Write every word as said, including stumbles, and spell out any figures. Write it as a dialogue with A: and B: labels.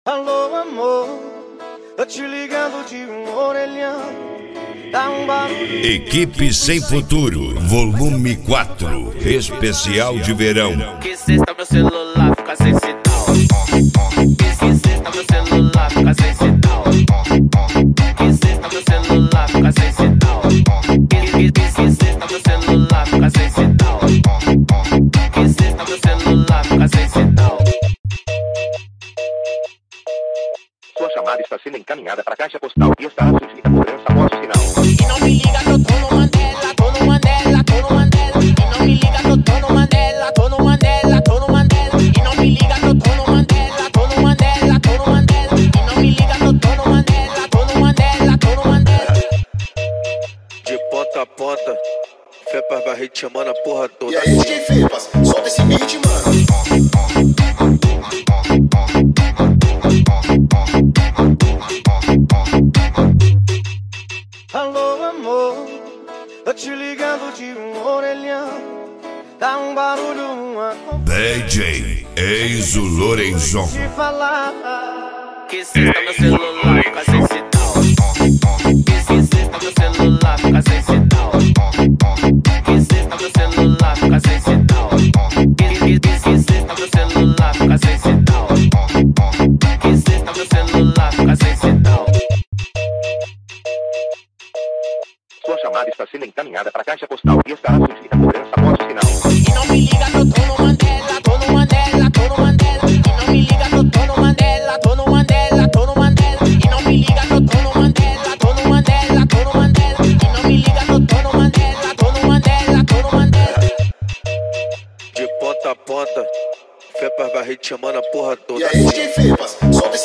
A: Alô, amor, tô te ligando de um orelhão. Dá um barulho.
B: Equipe Sem Futuro, volume quatro, especial de verão.
C: Que sexta meu celular fica sem sinal. Que sexta meu celular fica sem sinal. Que sexta meu celular fica sem sinal. Que sexta meu celular fica sem sinal. Que sexta meu celular fica sem sinal.
D: Sua chamada está sendo encaminhada para a caixa postal e estará sujeita a cobrança após o sinal.
C: E não me liga que eu tô no Mandela, tô no Mandela, tô no Mandela. E não me liga que eu tô no Mandela, tô no Mandela, tô no Mandela. E não me liga que eu tô no Mandela, tô no Mandela, tô no Mandela. E não me liga que eu tô no Mandela, tô no Mandela, tô no Mandela.
E: De ponta a ponta, Fepas vai ritmando a porra toda.
F: E aí, D J Fepas, solta esse beat, mano.
A: Alô, amor, tô te ligando de um orelhão. Dá um barulho, uma
B: D J Enzo Lorenzon.
A: de falar.
C: Que sexta meu celular fica sem sinal. Que sexta meu celular fica sem sinal. Que sexta meu celular fica sem sinal. Que sexta meu celular fica sem sinal. Que sexta meu celular fica sem sinal.
D: Sua chamada está sendo encaminhada para a caixa postal e estará sujeita a cobrança após o sinal.
C: E não me liga que eu tô no Mandela, tô no Mandela, tô no Mandela. E não me liga que eu tô no Mandela, tô no Mandela, tô no Mandela. E não me liga que eu tô no Mandela, tô no Mandela, tô no Mandela. E não me liga que eu tô no Mandela, tô no Mandela, tô no Mandela.
E: De ponta a ponta, Fepas vai ritmando a porra toda.
F: E aí, D J Fepas, solta esse